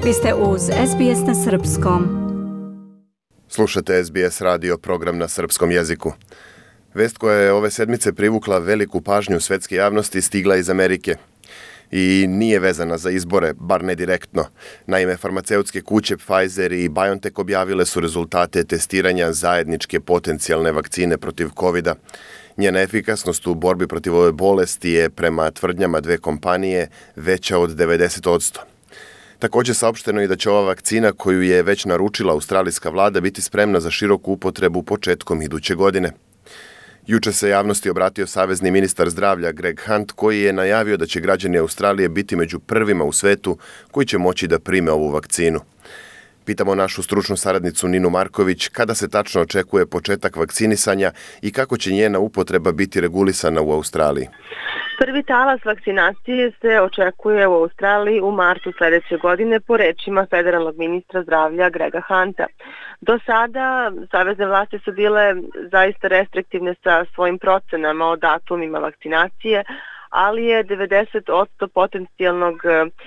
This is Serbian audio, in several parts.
Vi ste uz SBS na Srpskom. Slušate SBS radio program na srpskom jeziku. Vest koja je ove sedmice privukla veliku pažnju svetske javnosti stigla iz Amerike i nije vezana za izbore, bar ne direktno. Naime, farmaceutske kuće Pfizer i BioNTech objavile su rezultate testiranja zajedničke potencijalne vakcine protiv COVID-a. Njena efikasnost u borbi protiv ove bolesti je, prema tvrdnjama dve kompanije, veća od 90%. Također saopšteno je da će ova vakcina, koju je već naručila australijska vlada, biti spremna za široku upotrebu početkom iduće godine. Juče se javnosti obratio savezni ministar zdravlja Greg Hunt, koji je najavio da će građani Australije biti među prvima u svetu koji će moći da prime ovu vakcinu. Pitamo našu stručnu saradnicu Ninu Marković kada se tačno očekuje početak vakcinisanja i kako će njena upotreba biti regulisana u Australiji. Prvi talas vakcinacije se očekuje u Australiji u martu sljedeće godine po rečima federalnog ministra zdravlja Grega Hunta. Do sada savezne vlasti su bile zaista restriktivne sa svojim procenama o datumima vakcinacije, ali je 90% potencijalnog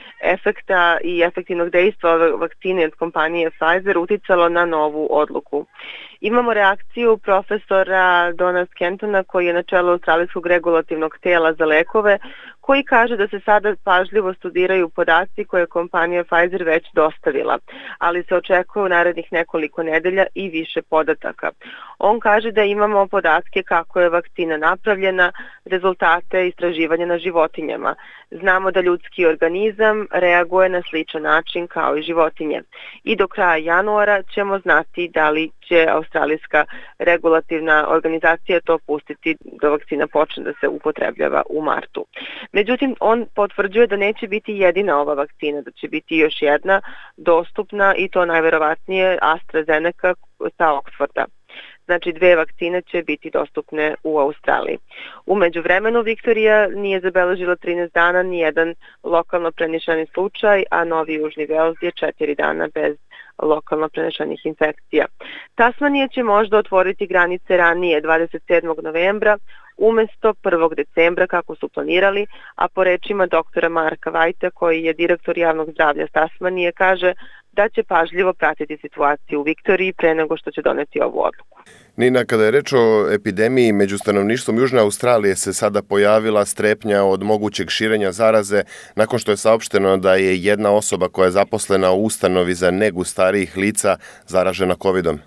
efekta i efektivnog dejstva ove vakcine od kompanije Pfizer uticalo na novu odluku. Imamo reakciju profesora Dona Skentona, koji je na čelu australijskog regulativnog tela za lekove, koji kaže da se sada pažljivo studiraju podaci koje je kompanija Pfizer već dostavila, ali se očekuje u narednih nekoliko nedelja i više podataka. On kaže da imamo podatke kako je vakcina napravljena, rezultate istraživanja na životinjama. Znamo da ljudski organizam reaguje na sličan način kao i životinje. I do kraja januara ćemo znati da li će australijska regulativna organizacija to pustiti da vakcina počne da se upotrebljava u martu. Međutim, on potvrđuje da neće biti jedina ova vakcina, da će biti još jedna dostupna i to najverovatnije AstraZeneca sa Oxforda. Znači, dve vakcine će biti dostupne u Australiji. U međuvremenu Viktorija nije zabeležila 13 dana ni jedan lokalno prenešeni slučaj, a Novi Južni Vels je 4 dana bez lokalno prenešenih infekcija. Tasmanija će možda otvoriti granice ranije, 27. novembra, umjesto 1. decembra kako su planirali, a po rečima doktora Marka Vajta, koji je direktor javnog zdravlja Tasmanije, kaže da će pažljivo pratiti situaciju u Viktoriji pre nego što će doneti ovu odluku. Nina, kada je reč o epidemiji među stanovništvom Južne Australije se sada pojavila strepnja od mogućeg širenja zaraze nakon što je saopšteno da je jedna osoba koja je zaposlena u ustanovi za negu starijih lica zaražena COVID-om.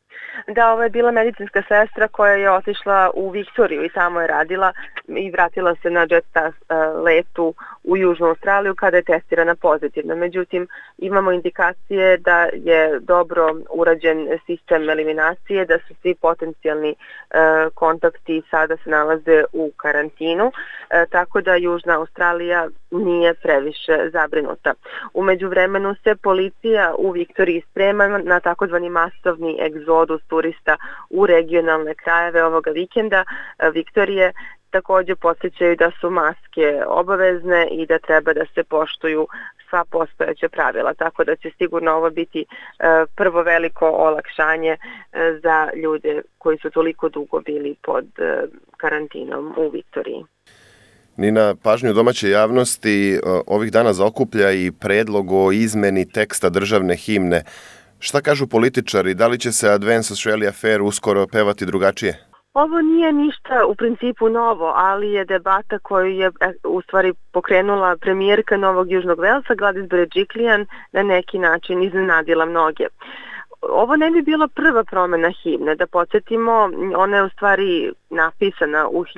Da, ovo je bila medicinska sestra koja je otišla u Viktoriju i tamo je radila i vratila se na Jetstar letu u Južnu Australiju kada je testirana pozitivno. Međutim, imamo indikacije da je dobro urađen sistem eliminacije, da su svi potencijalni kontakti sada se nalaze u karantinu, tako da Južna Australija nije previše zabrinuta. U međuvremenu se policija u Viktoriji sprema na takozvani masovni egzodus turista u regionalne krajeve ovoga vikenda. Viktorije također podsjećaju da su maske obavezne i da treba da se poštuju sva postojeća pravila, tako da će sigurno ovo biti prvo veliko olakšanje za ljude koji su toliko dugo bili pod karantinom u Viktoriji. Nina, pažnju domaće javnosti ovih dana zaokuplja i predlog o izmeni teksta državne himne. Šta kažu političari? Da li će se Advance Australia Fair uskoro pevati drugačije? Ovo nije ništa u principu novo, ali je debata koju je u stvari pokrenula premijerka Novog Južnog Velsa, Gladys Berejiklian, na neki način iznenadila mnoge. Ovo ne bi bila prva promjena himne, da podsjetimo, ona je u stvari napisana u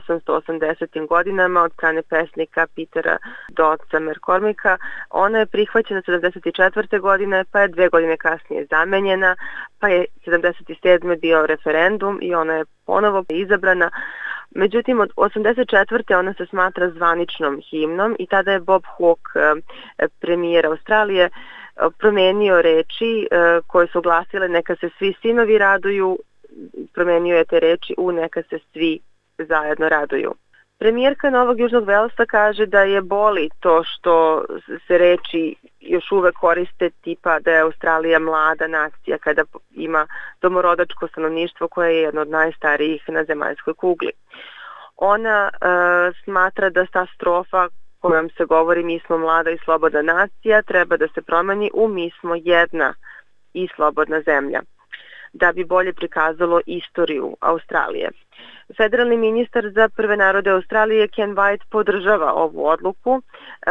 1880. godinama od strane pesnika Petera Dodsa McCormicka. Ona je prihvaćena 74. godine, pa je 2 godine kasnije zamenjena, pa je 77. bio referendum i ona je ponovo izabrana. Međutim, od 84. ona se smatra zvaničnom himnom i tada je Bob Hawke, premijer Australije, promijenio reči koje su glasile neka se svi sinovi raduju, promijenio je te reči u neka se svi zajedno raduju. Premijerka Novog Južnog Velsa kaže da je boli to što se reči još uvek koriste tipa da je Australija mlada nacija kada ima domorodačko stanovništvo koje je jedno od najstarijih na zemaljskoj kugli. Ona smatra da ta strofa kojom se govori mi smo mlada i slobodna nacija treba da se promeni u mi smo jedna i slobodna zemlja, da bi bolje prikazalo istoriju Australije. Federalni ministar za prve narode Australije Ken White podržava ovu odluku,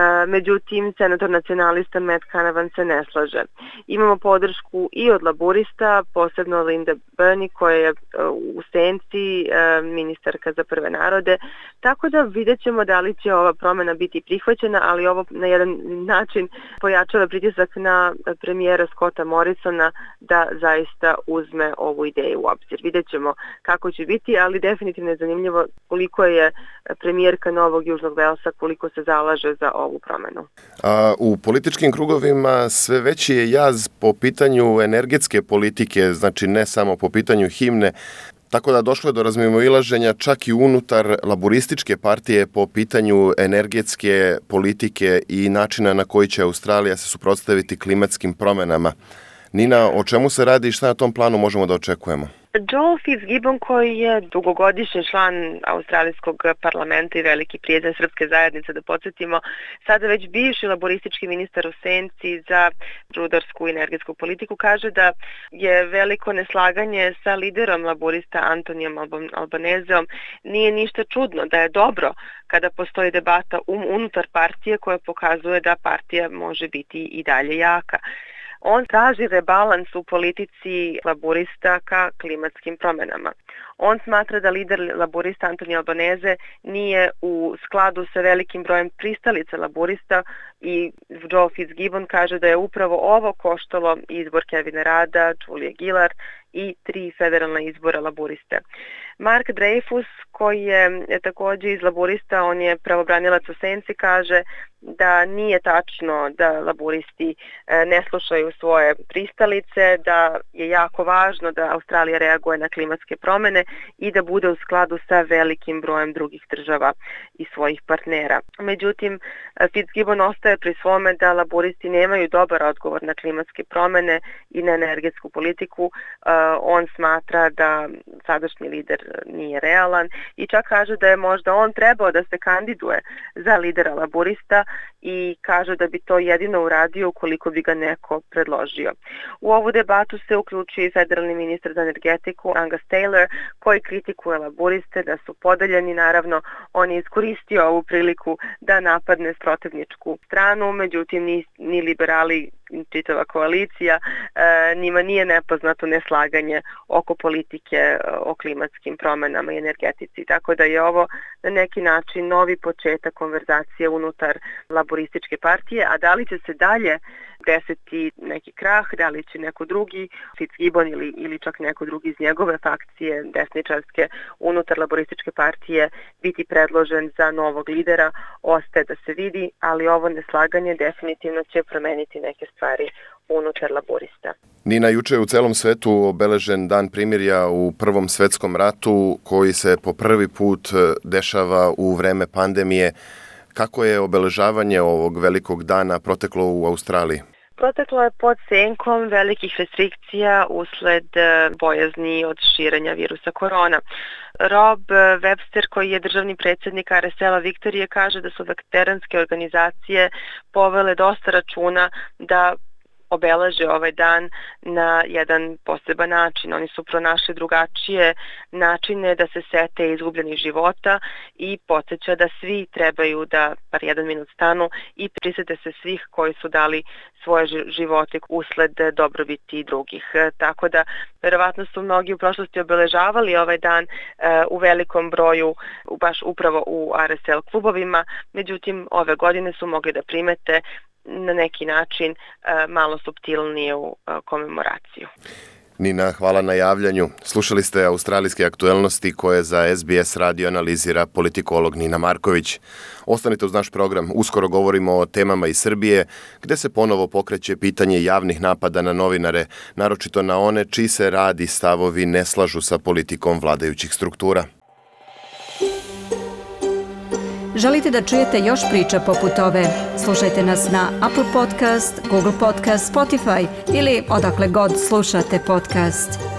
međutim senator nacionalista Matt Canavan se ne slaže. Imamo podršku i od laburista, posebno Linda Burney koja je u senci ministarka za prve narode, tako da vidjet ćemo da li će ova promjena biti prihvaćena, ali ovo na jedan način pojačava pritisak na premijera Scotta Morrisona da zaista uzme ovu ideju u obzir. Vidjet ćemo kako će biti, ali definitivno je zanimljivo koliko je premijerka Novog Južnog Velsa, koliko se zalaže za ovu promenu. U političkim krugovima sve veći je jaz po pitanju energetske politike, znači ne samo po pitanju himne, tako da došlo je do razmimoilaženja čak i unutar laburističke partije po pitanju energetske politike i načina na koji će Australija se suprotstaviti klimatskim promjenama. Nina, o čemu se radi i šta na tom planu možemo da očekujemo? Joel Fitzgibbon, koji je dugogodišnji član Australijskog parlamenta i veliki prijatelj srpske zajednice, da podsjetimo, sada već bivši laboristički ministar u senci za rudarsku i energetsku politiku, kaže da je veliko neslaganje sa liderom laborista Antonijom Albanezeom. Nije ništa čudno, da je dobro kada postoji debata unutar partije koja pokazuje da partija može biti i dalje jaka. On traži rebalans u politici laburista ka klimatskim promjenama. On smatra da lider laburista Antonio Albanese nije u skladu sa velikim brojem pristalica laburista i Joel Fitzgibbon kaže da je upravo ovo koštalo izbor Kevina Rada, Julia Gillard i 3 federalna izbora laburiste. Mark Dreyfus, koji je također iz laburista, on je pravobranilac u senci, kaže da nije tačno da laburisti ne slušaju svoje pristalice, da je jako važno da Australija reaguje na klimatske promjene i da bude u skladu sa velikim brojem drugih država i svojih partnera. Međutim, Fitzgibbon ostaje pri svome da laburisti nemaju dobar odgovor na klimatske promjene i na energetsku politiku. On smatra da sadašnji lider nije realan i čak kaže da je možda on trebao da se kandiduje za lidera laburista i kaže da bi to jedino uradio ukoliko bi ga neko predložio. U ovu debatu se uključuje i federalni ministar za energetiku Angus Taylor, koji kritikuje laburiste da su podeljeni. Naravno, on je iskoristio ovu priliku da napadne protivničku stranu, međutim ni liberali, čitava koalicija, njima nije nepoznato neslaganje oko politike o klimatskim promjenama i energetici. Tako da je ovo na neki način novi početak konverzacije unutar laborističke partije, a da li će se dalje desiti neki krah, da li će neko drugi, Fitzgibbon ili čak neko drugi iz njegove fakcije desničarske unutar laborističke partije biti predložen za novog lidera, ostaje da se vidi, ali ovo neslaganje definitivno će promeniti neke stvari unutar laborista. Nina, juče je u celom svetu obeležen dan primirja u Prvom svetskom ratu koji se po prvi put dešava u vreme pandemije. Kako je obeležavanje ovog velikog dana proteklo u Australiji? Proteklo je pod senkom velikih restrikcija usled bojazni od širenja virusa korona. Rob Webster, koji je državni predsjednik RSL-a Viktorije, kaže da su veteranske organizacije povele dosta računa da obeleže ovaj dan na jedan poseban način. Oni su pronašli drugačije načine da se sete izgubljenih života i podsjeća da svi trebaju da par jedan minut stanu i prisete se svih koji su dali svoje živote usled dobrobiti drugih. Tako da, verovatno su mnogi u prošlosti obeležavali ovaj dan u velikom broju, baš upravo u RSL klubovima, međutim, ove godine su mogli da primete na neki način malo suptilniju komemoraciju. Nina, hvala na javljanju. Slušali ste australijske aktuelnosti koje za SBS radio analizira politikolog Nina Marković. Ostanite uz naš program. Uskoro govorimo o temama iz Srbije, gde se ponovo pokreće pitanje javnih napada na novinare, naročito na one čiji se rad i stavovi ne slažu sa politikom vladajućih struktura. Želite da čujete još priča poput ove? Slušajte nas na Apple Podcast, Google Podcast, Spotify ili odakle god slušate podcast.